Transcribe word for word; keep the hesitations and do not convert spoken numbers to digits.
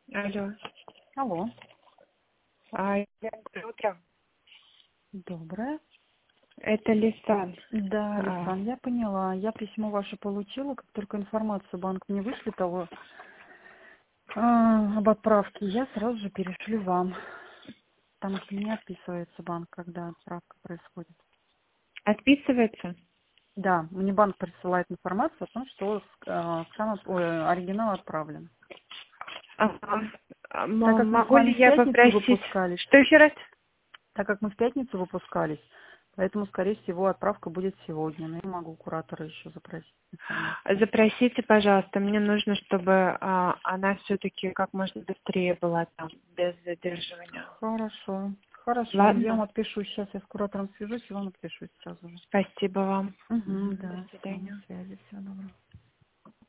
Алло. Алло. А, доброе утро. Доброе. Это Лисан. Да, А, Александр, я поняла. Я письмо ваше получила, как только информацию банк мне вышлет того а, об отправке, я сразу же перешлю вам. Потому что не отписывается банк, когда отправка происходит. Отписывается? Да, мне банк присылает информацию о том, что а, скан- ой, оригинал отправлен. Ага. А, Так м- как мы с Могу ли вами в я пятницу попросить... выпускались, Что еще раз? так как мы в пятницу выпускались, поэтому, скорее всего, отправка будет сегодня. Но я могу у куратора еще запросить информацию. Запросите, пожалуйста. Мне нужно, чтобы а, она все-таки как можно быстрее была там, без задерживания. Хорошо. Хорошо. Я вам Ладно? отпишу. Сейчас я с куратором свяжусь и вам отпишу сразу же. Спасибо вам. Угу, Мгм. До да, все, на свидания. связи. Всего доброго.